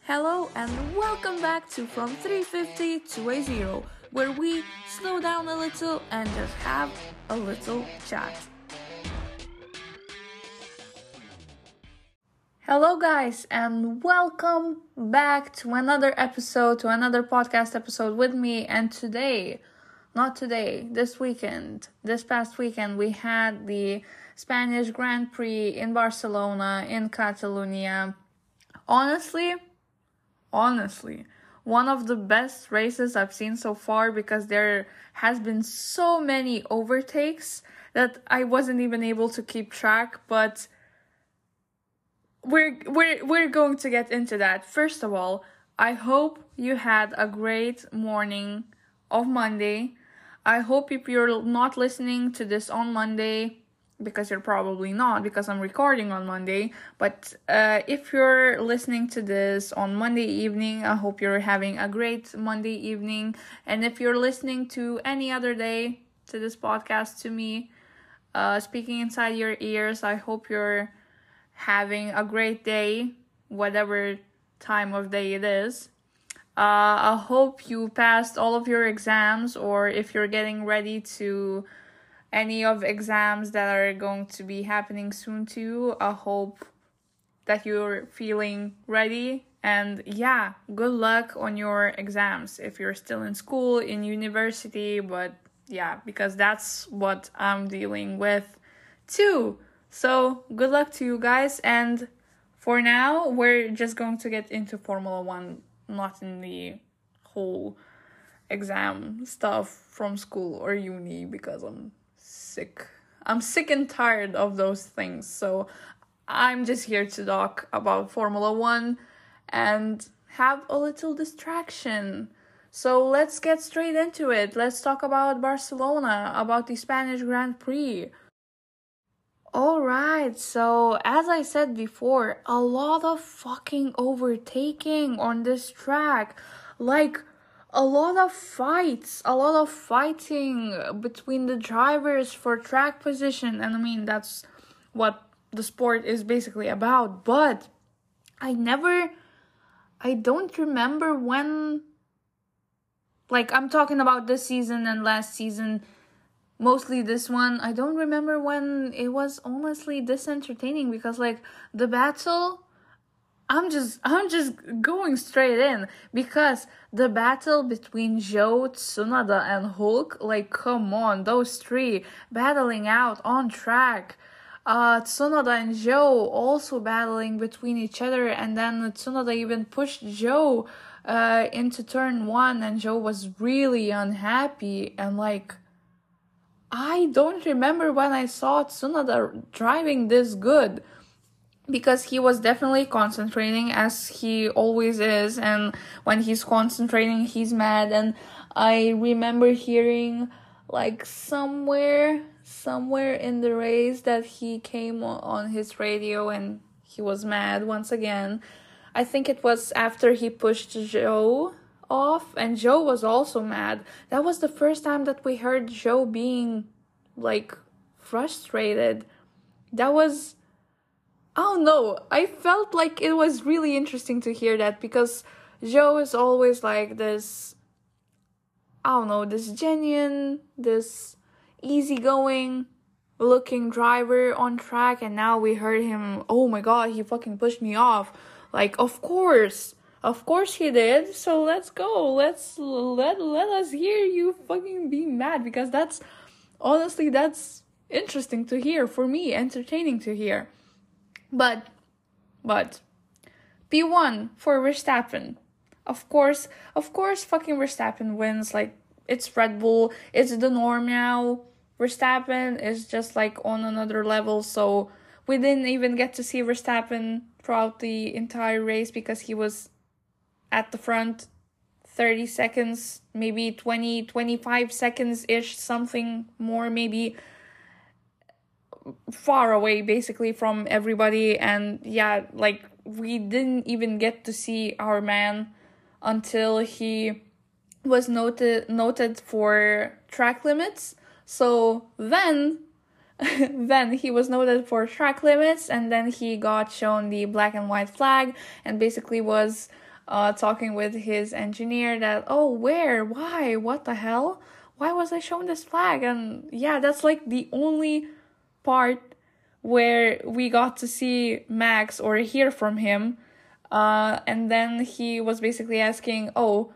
Hello and welcome back to From 350 to a Zero, where we slow down a little and just have a little chat. Hello, guys, and welcome back to another episode, to another podcast episode with me. And this past weekend, we had the Spanish Grand Prix in Barcelona, in Catalonia. Honestly, one of the best races I've seen so far, because there has been so many overtakes that I wasn't even able to keep track, but we're going to get into that. First of all, I hope you had a great morning of Monday. I hope if you're not listening to this on Monday, because you're probably not, because I'm recording on Monday, but if you're listening to this on Monday evening, I hope you're having a great Monday evening. And if you're listening to any other day to this podcast, to me, speaking inside your ears, I hope you're having a great day, whatever time of day it is. I hope you passed all of your exams, or if you're getting ready to any of exams that are going to be happening soon too, I hope that you're feeling ready. And yeah, good luck on your exams if you're still in school, in university, but yeah, because that's what I'm dealing with too. So good luck to you guys, and for now, we're just going to get into Formula 1, not in the whole exam stuff from school or uni, because I'm sick and tired of those things. So I'm just here to talk about Formula 1 and have a little distraction. So let's get straight into it. Let's talk about Barcelona, about the Spanish Grand Prix. Alright, so as I said before, a lot of fucking overtaking on this track. Like, a lot of fights, a lot of fighting between the drivers for track position. And I mean, that's what the sport is basically about. But I don't remember when, like, I'm talking about this season and last season, mostly this one. I don't remember when it was honestly this entertaining, because like the battle, I'm just going straight in, because the battle between Zhou, Tsunoda, and Hulk, like, come on, those three battling out on track. Tsunoda and Zhou also battling between each other, and then Tsunoda even pushed Zhou into turn one, and Zhou was really unhappy. And like, I don't remember when I saw Tsunoda driving this good, because he was definitely concentrating, as he always is, and when he's concentrating, he's mad. And I remember hearing, like, somewhere in the race that he came on his radio and he was mad once again. I think it was after he pushed Zhou off, and Zhou was also mad. That was the first time that we heard Zhou being, like, frustrated. That was, I don't know, I felt like it was really interesting to hear that, because Zhou is always like this, I don't know, this genuine, this easygoing looking driver on track, and now we heard him, oh my god, he fucking pushed me off. Like, of course he did, so let's go, let us hear you fucking be mad, because that's, honestly, that's interesting to hear, for me, entertaining to hear. But P1 for Verstappen. Of course fucking Verstappen wins. Like, it's Red Bull, it's the norm now. Verstappen is just like on another level, so we didn't even get to see Verstappen throughout the entire race, because he was at the front 30 seconds, maybe 25 seconds-ish, something more, maybe, far away basically from everybody. And yeah, like, we didn't even get to see our man until he was noted for track limits. So then he was noted for track limits, and then he got shown the black and white flag, and basically was talking with his engineer that, oh, where, why, what the hell, why was I shown this flag? And yeah, that's like the only part where we got to see Max or hear from him. And then he was basically asking, oh,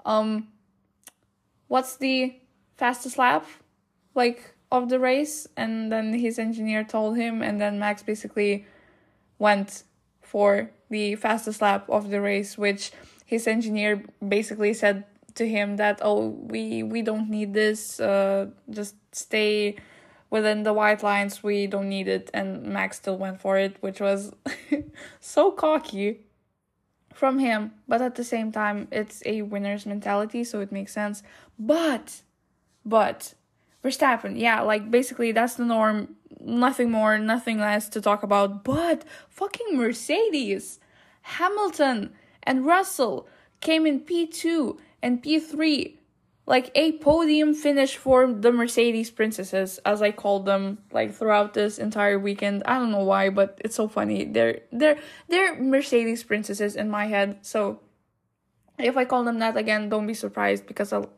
what's the fastest lap, like, of the race? And then his engineer told him, and then Max basically went for the fastest lap of the race, which his engineer basically said to him that, oh, we don't need this, just stay within the white lines, we don't need it. And Max still went for it, which was so cocky from him, but at the same time, it's a winner's mentality, so it makes sense. But Verstappen, yeah, like, basically that's the norm, nothing more, nothing less to talk about. But fucking Mercedes, Hamilton and Russell came in P2 and P3, like a podium finish for the Mercedes princesses, as I called them, like, throughout this entire weekend. I don't know why, but it's so funny. They're Mercedes princesses in my head. So if I call them that again, don't be surprised, because I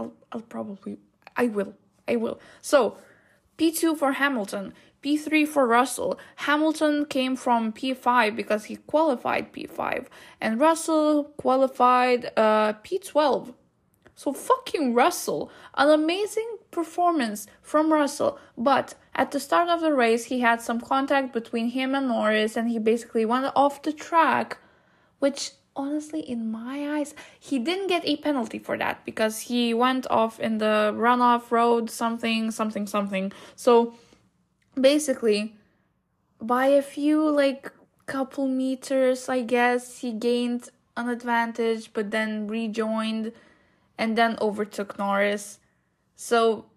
will. So P2 for Hamilton, P3 for Russell. Hamilton came from P5 because he qualified P5, and Russell qualified P12. So fucking Russell, an amazing performance from Russell. But at the start of the race, he had some contact between him and Norris, and he basically went off the track, which honestly, in my eyes, he didn't get a penalty for that, because he went off in the runoff road, something. So basically, by a few, like, couple meters, I guess, he gained an advantage, but then rejoined and then overtook Norris. So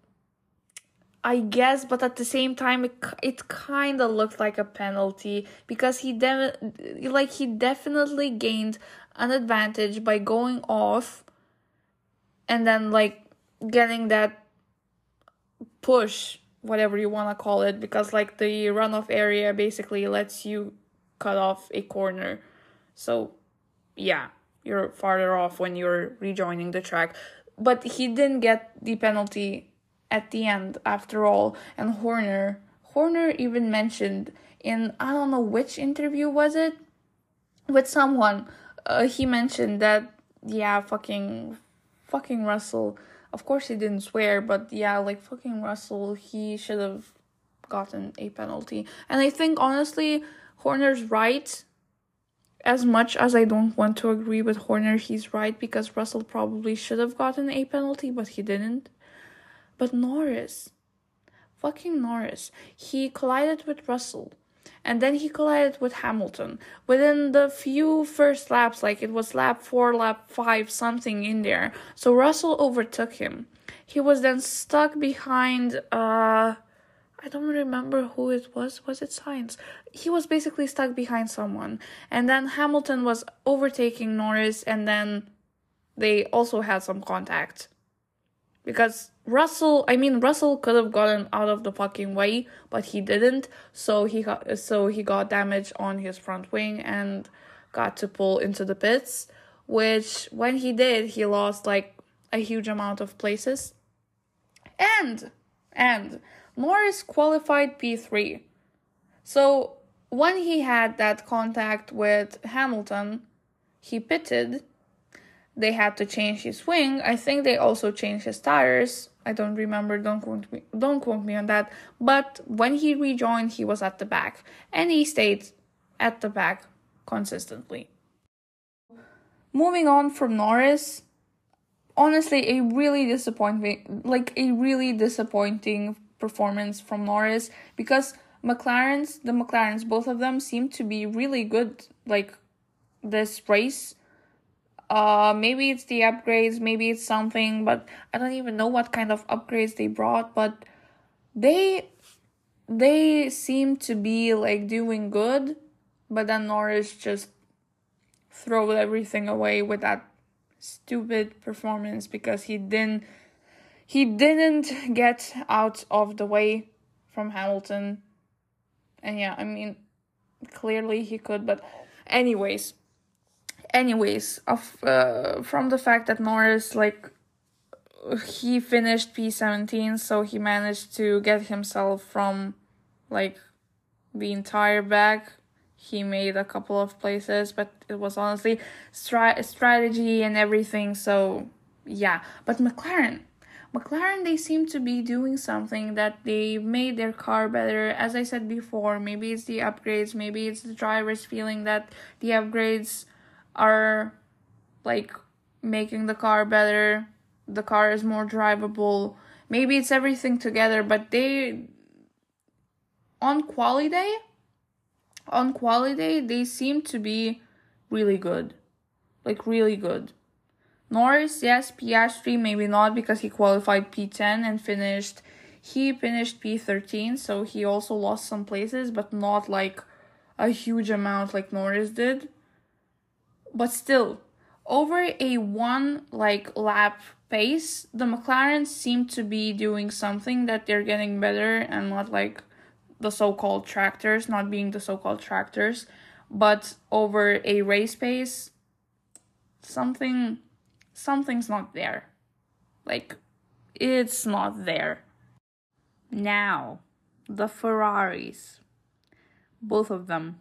I guess, but at the same time, it kind of looked like a penalty, because he definitely gained an advantage by going off and then, like, getting that push, whatever you want to call it, because, like, the runoff area basically lets you cut off a corner. So yeah, you're farther off when you're rejoining the track. But he didn't get the penalty at the end, after all. And Horner even mentioned in, I don't know which interview was it, with someone, he mentioned that, yeah, fucking Russell, of course he didn't swear, but yeah, like, fucking Russell, he should have gotten a penalty. And I think, honestly, Horner's right. As much as I don't want to agree with Horner, he's right, because Russell probably should have gotten a penalty, but he didn't. But Norris, fucking Norris, he collided with Russell, and then he collided with Hamilton within the few first laps, like, it was lap 4, lap 5, something in there. So Russell overtook him. He was then stuck behind, I don't remember who it was. Was it Sainz? He was basically stuck behind someone. And then Hamilton was overtaking Norris, and then they also had some contact. Because Russell could have gotten out of the fucking way, but he didn't. So he got damage on his front wing and got to pull into the pits, which, when he did, he lost, like, a huge amount of places. And Norris qualified P3. So when he had that contact with Hamilton, he pitted. They had to change his wing. I think they also changed his tires. I don't remember, don't quote me on that. But when he rejoined, he was at the back. And he stayed at the back consistently. Moving on from Norris, honestly, a really disappointing performance from Norris, because the McLarens, both of them, seem to be really good, like, this race. Maybe it's the upgrades, maybe it's something, but I don't even know what kind of upgrades they brought, but they seem to be, like, doing good, but then Norris just threw everything away with that stupid performance, because he didn't get out of the way from Hamilton. And yeah, I mean, clearly he could, but anyways. anyways, from the fact that Norris, like, he finished P17, so he managed to get himself from, like, the entire back. He made a couple of places, but it was honestly strategy and everything, so yeah. But McLaren, they seem to be doing something, that they made their car better. As I said before, maybe it's the upgrades, maybe it's the drivers feeling that the upgrades are, like, making the car better. The car is more drivable. Maybe it's everything together, but on quali day, they seem to be really good. Like, really good. Norris, yes. Piastri, maybe not, because he qualified P10 and he finished P13, so he also lost some places, but not like a huge amount like Norris did. But still, over a one lap pace, the McLaren seem to be doing something, that they're getting better, and not like the so-called tractors, not being the so-called tractors, but over a race pace, something's not there. Like, it's not there. Now, the Ferraris, both of them.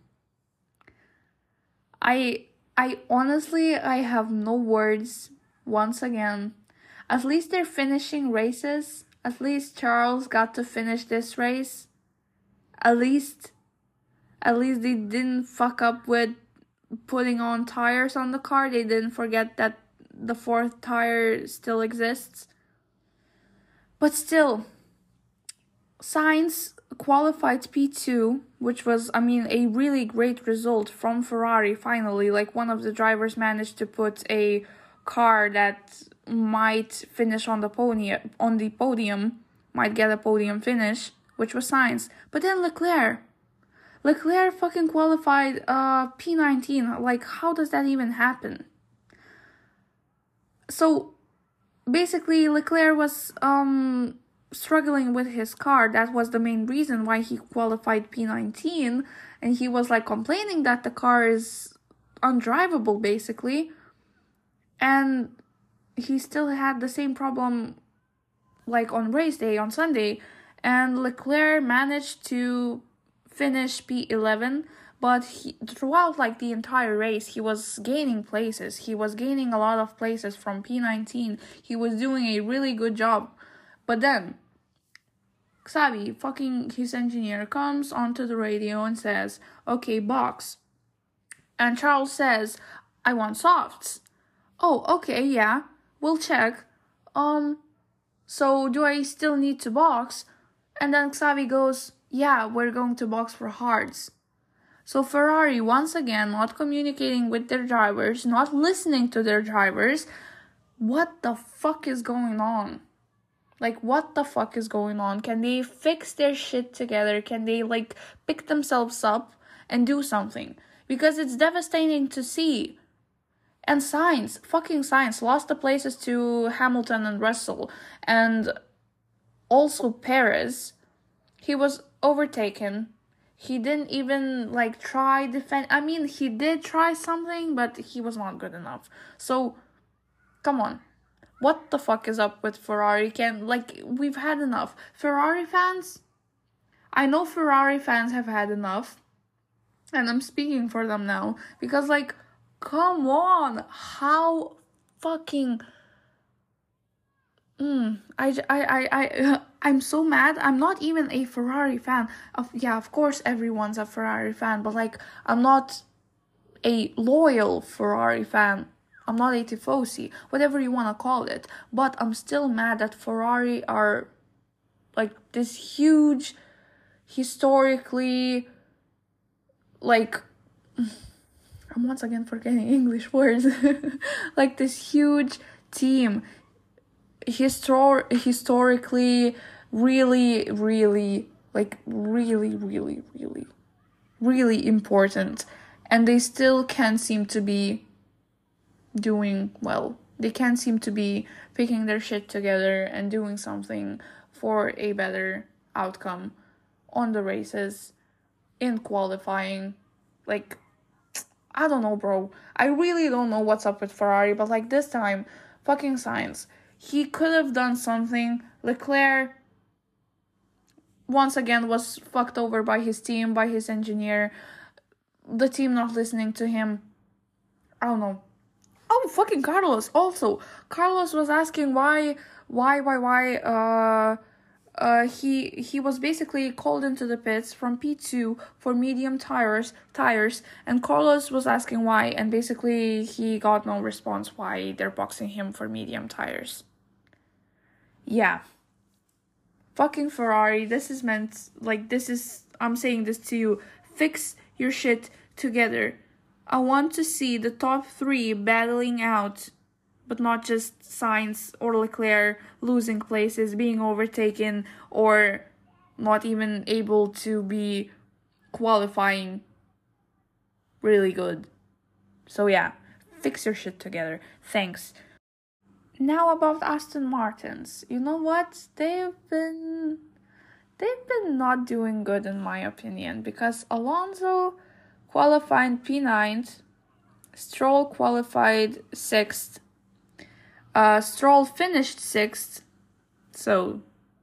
I honestly, I have no words. Once again, at least they're finishing races. At least Charles got to finish this race. At least they didn't fuck up with putting on tires on the car. They didn't forget that the fourth tire still exists. But still, Sainz qualified P2, which was, a really great result from Ferrari, finally. Like, one of the drivers managed to put a car that might finish on the podium, might get a podium finish, which was Sainz. But then Leclerc fucking qualified P19. Like, how does that even happen? So, basically, Leclerc was struggling with his car. That was the main reason why he qualified P19, and he was complaining that the car is undrivable, basically. And he still had the same problem on race day on Sunday, and Leclerc managed to finish P11, but throughout the entire race, he was gaining places. He was gaining a lot of places from P19. He was doing a really good job. But then, Xavi, fucking his engineer, comes onto the radio and says, okay, box. And Charles says, I want softs. Oh, okay, yeah, we'll check. So do I still need to box? And then Xavi goes, yeah, we're going to box for hards. So Ferrari, once again, not communicating with their drivers, not listening to their drivers. What the fuck is going on? What the fuck is going on? Can they fix their shit together? Can they, pick themselves up and do something? Because it's devastating to see. And fucking Sainz, lost the places to Hamilton and Russell. And also Perez, he was overtaken. He didn't even, try defend. He did try something, but he was not good enough. So, come on. What the fuck is up with Ferrari? We've had enough. Ferrari fans, I know Ferrari fans have had enough, and I'm speaking for them now, because, come on, how fucking, I'm so mad. I'm not even a Ferrari fan. Of course everyone's a Ferrari fan, but, I'm not a loyal Ferrari fan. I'm not a tifosi, whatever you want to call it, but I'm still mad that Ferrari are, this huge, historically, I'm once again forgetting English words, this huge team, historically, really, really, really important, and they still can't seem to be doing well. They can't seem to be picking their shit together and doing something for a better outcome on the races, in qualifying. I don't know, bro. I really don't know what's up with Ferrari, but like this time, fucking Sainz. He could have done something. Leclerc, once again, was fucked over by his team, by his engineer. The team not listening to him. I don't know. Oh, fucking Carlos. Also, Carlos was asking why, he was basically called into the pits from P2 for medium tires, and Carlos was asking why, and basically he got no response why they're boxing him for medium tires. Yeah. Fucking Ferrari, this is meant, like, I'm saying this to you, fix your shit together. I want to see the top 3 battling out, but not just Sainz or Leclerc losing places, being overtaken, or not even able to be qualifying really good. So yeah, fix your shit together. Thanks. Now about Aston Martins. You know what? They've been not doing good in my opinion, because Alonso qualified P9th, Stroll qualified 6th, Stroll finished 6th, so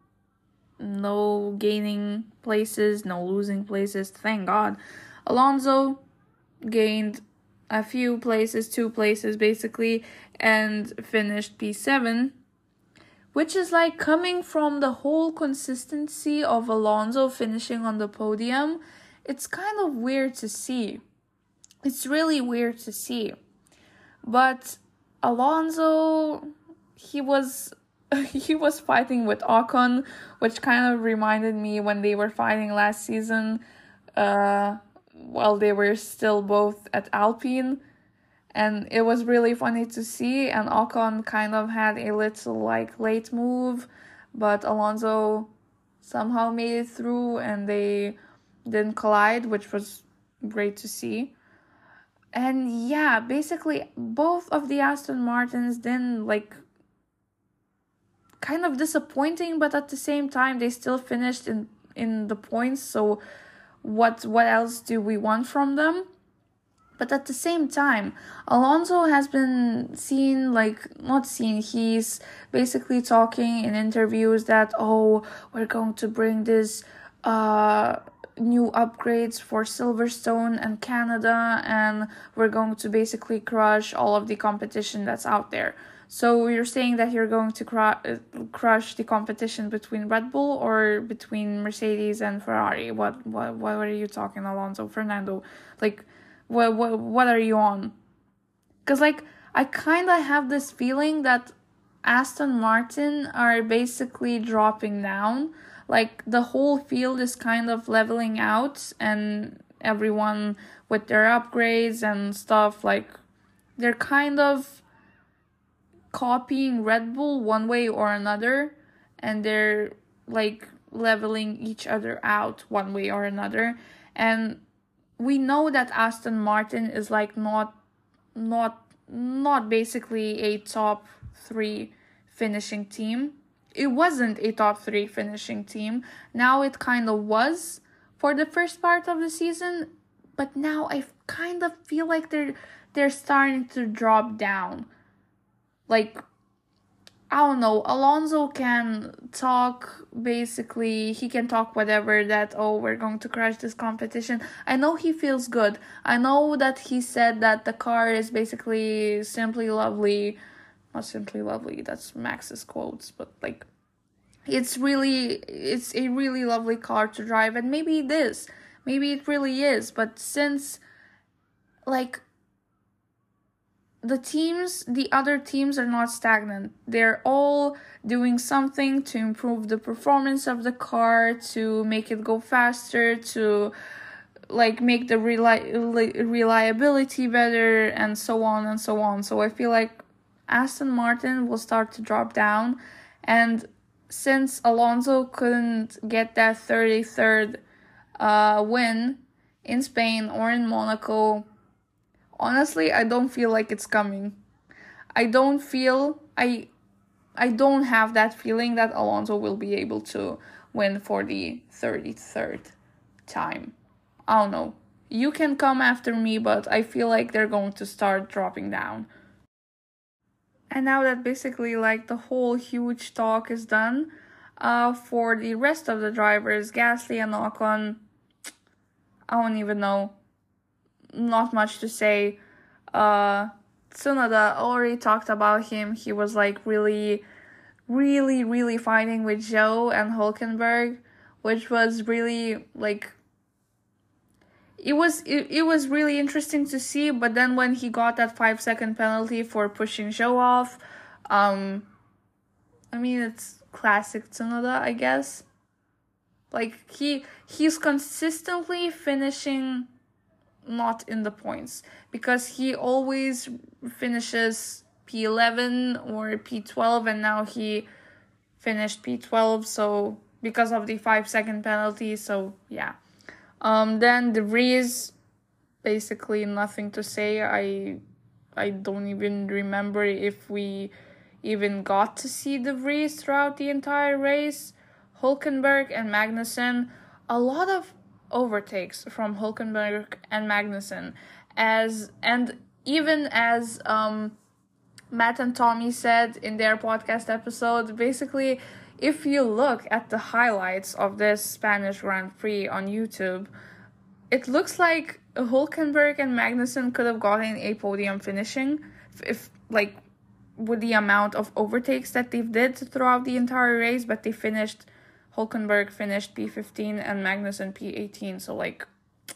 no gaining places, no losing places, thank God. Alonso gained a few places, 2 places basically, and finished P7, which is like coming from the whole consistency of Alonso finishing on the podium. It's kind of weird to see. It's really weird to see. But Alonso, he was fighting with Ocon, which kind of reminded me when they were fighting last season, while they were still both at Alpine. And it was really funny to see, and Ocon kind of had a little like late move, but Alonso somehow made it through and they didn't collide, which was great to see. And yeah, basically both of the Aston Martins then like kind of disappointing, but at the same time they still finished in the points, so what else do we want from them? But at the same time, Alonso has been he's basically talking in interviews that, oh, we're going to bring this new upgrades for Silverstone and Canada, and we're going to basically crush all of the competition that's out there. So you're saying that you're going to crush the competition between Red Bull or between Mercedes and Ferrari? What are you talking, Alonso? Fernando? Like, what are you on? Because like I kind of have this feeling that Aston Martin are basically dropping down. Like the whole field is kind of leveling out, and everyone with their upgrades and stuff, like they're kind of copying Red Bull one way or another, and they're like leveling each other out one way or another. And we know that Aston Martin is like not basically a top 3 finishing team. It wasn't a top 3 finishing team. Now it kind of was for the first part of the season, but now I kind of feel like they're starting to drop down. Like, I don't know, Alonso can talk, basically, he can talk whatever that, oh, we're going to crush this competition. I know he feels good. I know that he said that the car is basically simply lovely. Not simply lovely, that's Max's quotes, but like, it's a really lovely car to drive, and maybe it is. Maybe it really is, but since, like, the other teams are not stagnant. They're all doing something to improve the performance of the car, to make it go faster, to like make the reliability better, and so on and so on. So I feel like Aston Martin will start to drop down, and since Alonso couldn't get that 33rd win in Spain or in Monaco, honestly, I don't feel like it's coming. I don't have that feeling that Alonso will be able to win for the 33rd time. I don't know. you can come after me, but I feel like they're going to start dropping down. And now that basically like the whole huge talk is done, for the rest of the drivers, Gasly and Ocon, I don't even know. Not much to say. Tsunoda, already talked about him. He was like really, really, really fighting with Zhou and Hulkenberg, which was really like it was really interesting to see. But then when he got that 5-second penalty for pushing Zhou off, I mean, it's classic Tsunoda, I guess. Like he's consistently finishing not in the points because he always finishes P11 or P12, and now he finished P12, so because of the 5-second penalty. So yeah. Then De Vries, basically nothing to say. I don't even remember if we even got to see De Vries throughout the entire race. Hulkenberg and Magnussen, a lot of overtakes from Hulkenberg and Magnussen, and even as Matt and Tommy said in their podcast episode, basically, if you look at the highlights of this Spanish Grand Prix on YouTube, it looks like Hulkenberg and Magnussen could have gotten a podium finishing if like with the amount of overtakes that they did throughout the entire race, but Hulkenberg finished P15 and Magnussen P18, so like,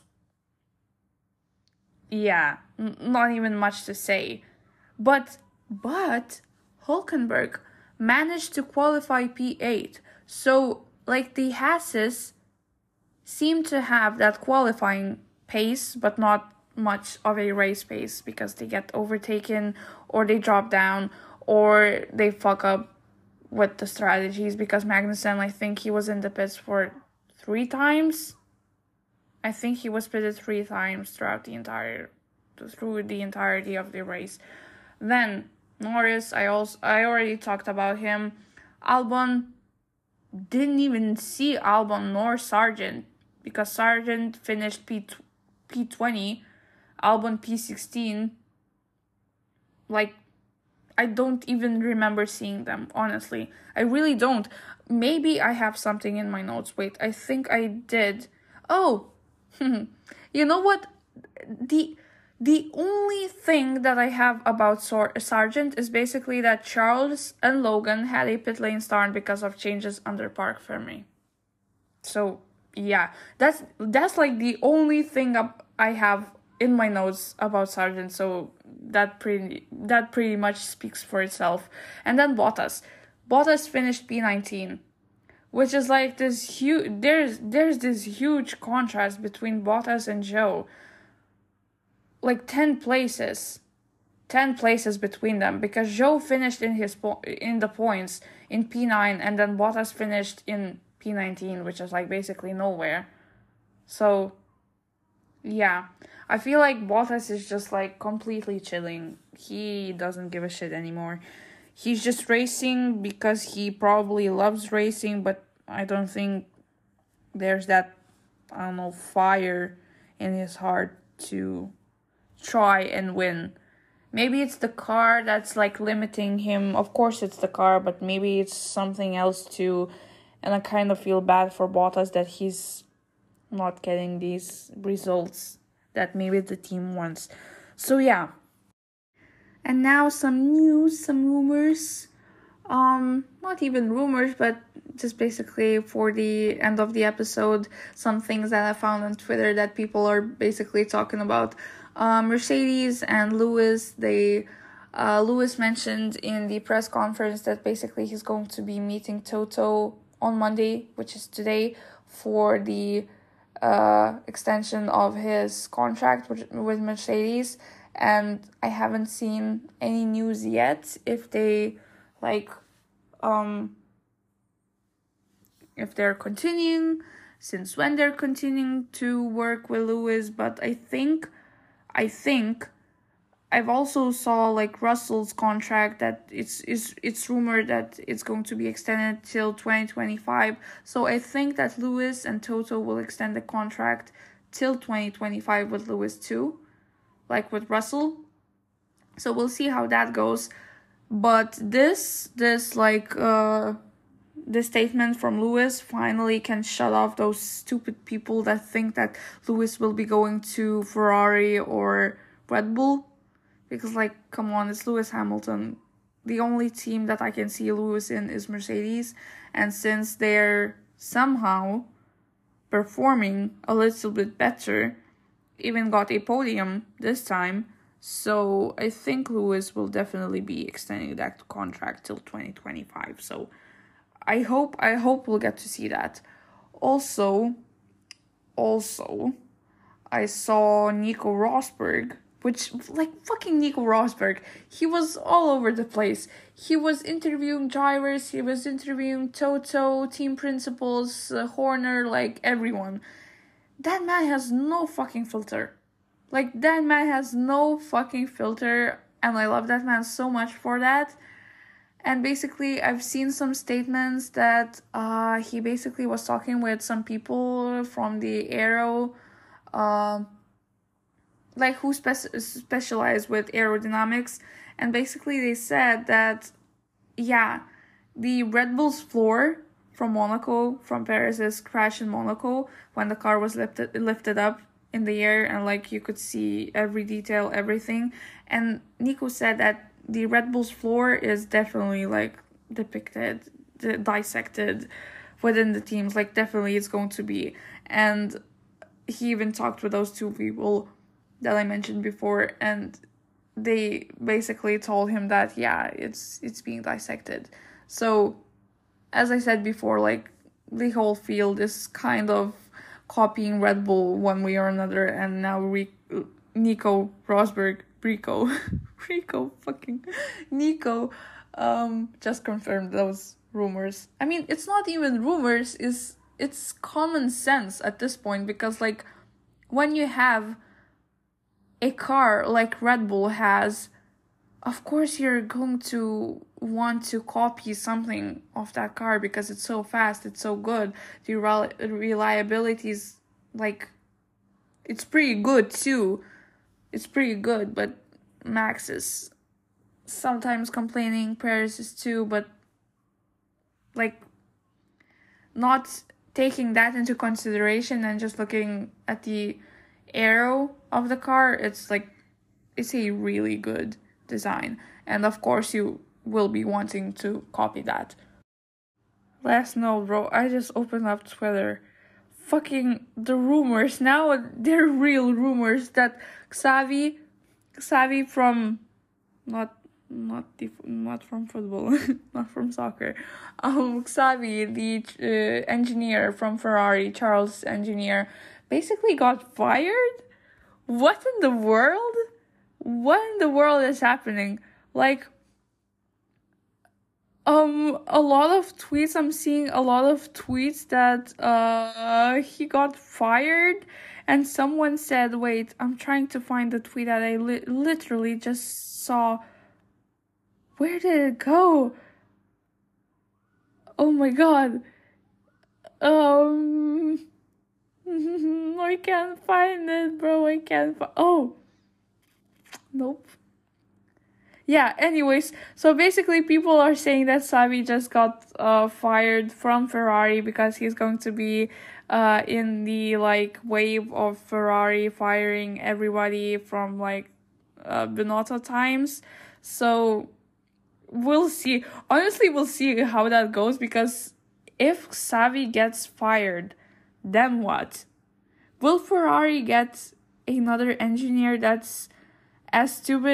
yeah, not even much to say. But Hulkenberg managed to qualify P8, so like the Hasses seem to have that qualifying pace, but not much of a race pace because they get overtaken or they drop down or they fuck up with the strategies, because Magnussen, I think he was in the pits for 3 times. I think he was pitted 3 times through the entirety of the race. Then Norris, I already talked about him. Albon, didn't even see Albon nor Sargent, because Sargent finished P20, Albon P16. Like, I don't even remember seeing them, honestly. I really don't. Maybe I have something in my notes. Wait, I think I did. Oh, you know what? The only thing that I have about Sargent is basically that Charles and Logan had a pit lane start because of changes under Parc Fermé. So, yeah, that's like the only thing I have in my notes about Sargent, so that pretty much speaks for itself. And then Bottas finished P19, which is like this huge. There's this huge contrast between Bottas and Zhou. Like 10 places between them, because Zhou finished in the points in P9, and then Bottas finished in P19, which is like basically nowhere. So yeah, I feel like Bottas is just like completely chilling. He doesn't give a shit anymore. He's just racing because he probably loves racing, but I don't think there's that, I don't know, fire in his heart to try and win. Maybe it's the car that's like limiting him. Of course it's the car, but maybe it's something else too. And I kind of feel bad for Bottas that he's not getting these results that maybe the team wants. So yeah. And now some news, some rumors. Not even rumors, but just basically for the end of the episode, some things that I found on Twitter that people are basically talking about. Mercedes and Lewis, Lewis mentioned in the press conference that basically he's going to be meeting Toto on Monday, which is today, for the extension of his contract with Mercedes. And I haven't seen any news yet if they if they're continuing, since when they're continuing to work with Lewis. But I think I've also saw like Russell's contract that it's rumored that it's going to be extended till 2025. So I think that Lewis and Toto will extend the contract till 2025 with Lewis too, like with Russell. So we'll see how that goes. But this statement from Lewis finally can shut off those stupid people that think that Lewis will be going to Ferrari or Red Bull. Because, like, come on, it's Lewis Hamilton. The only team that I can see Lewis in is Mercedes. And since they're somehow performing a little bit better, even got a podium this time, so I think Lewis will definitely be extending that contract till 2025. So I hope we'll get to see that. Also, I saw Nico Rosberg, which, like, fucking Nico Rosberg, he was all over the place. He was interviewing drivers, he was interviewing Toto, team principals, Horner, like, everyone. That man has no fucking filter. Like, that man has no fucking filter, and I love that man so much for that. And basically, I've seen some statements that he basically was talking with some people from the aero, like, who specialize with aerodynamics, and basically they said that, yeah, the Red Bull's floor from Monaco, from Perez's crash in Monaco, when the car was lifted up in the air, and, like, you could see every detail, everything, and Nico said that the Red Bull's floor is definitely, like, depicted, dissected within the teams, like, definitely it's going to be, and he even talked with those two people that I mentioned before, and they basically told him that, yeah, it's being dissected. So, as I said before, like, the whole field is kind of copying Red Bull one way or another, and now Nico Rosberg, Nico, just confirmed those rumors. I mean, it's not even rumors, it's common sense at this point, because, like, when you have a car like Red Bull has, of course you're going to want to copy something of that car because it's so fast, it's so good. The reliability is, like, it's pretty good too. It's pretty good, but Max is sometimes complaining, Perez is too, but, like, not taking that into consideration and just looking at the aero of the car, it's a really good design, and of course you will be wanting to copy that. Last note, bro, I just opened up Twitter. Fucking the rumors now, they're real rumors that Xavi from not from football, not from soccer. Xavi, the engineer from Ferrari, Charles engineer, basically got fired. What in the world? What in the world is happening? Like, a lot of tweets, I'm seeing a lot of tweets that he got fired, and someone said, wait, I'm trying to find the tweet that I literally just saw. Where did it go? Oh my god. I can't find it, bro. Oh. Nope. Yeah, anyways, so basically people are saying that Xavi just got fired from Ferrari because he's going to be in the, like, wave of Ferrari firing everybody from, like, Binotto times. So we'll see. Honestly, we'll see how that goes, because if Xavi gets fired, then what? Will Ferrari get another engineer that's as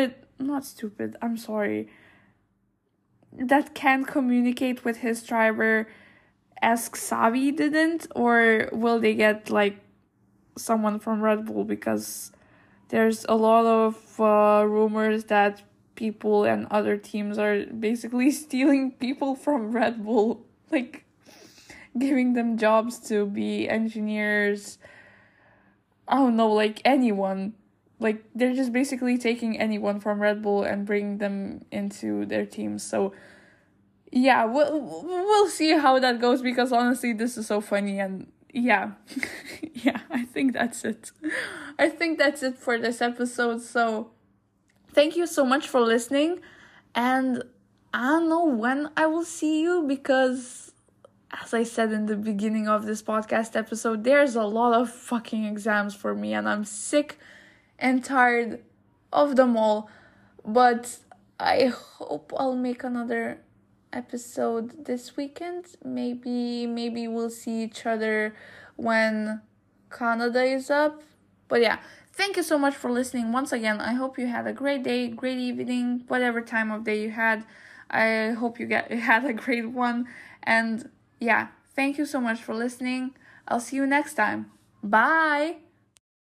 that can communicate with his driver as Xavi didn't? Or will they get, like, someone from Red Bull? Because there's a lot of rumors that people and other teams are basically stealing people from Red Bull, like, giving them jobs to be engineers. I don't know, like, anyone. Like, they're just basically taking anyone from Red Bull and bringing them into their teams. So, yeah, we'll see how that goes, because honestly, this is so funny, and yeah. Yeah, I think that's it. I think that's it for this episode. So thank you so much for listening. And I don't know when I will see you because, as I said in the beginning of this podcast episode, there's a lot of fucking exams for me and I'm sick and tired of them all. But I hope I'll make another episode this weekend. Maybe we'll see each other when Canada is up. But yeah, thank you so much for listening once again. I hope you had a great day, great evening, whatever time of day you had. I hope you had a great one. And yeah, thank you so much for listening. I'll see you next time. Bye.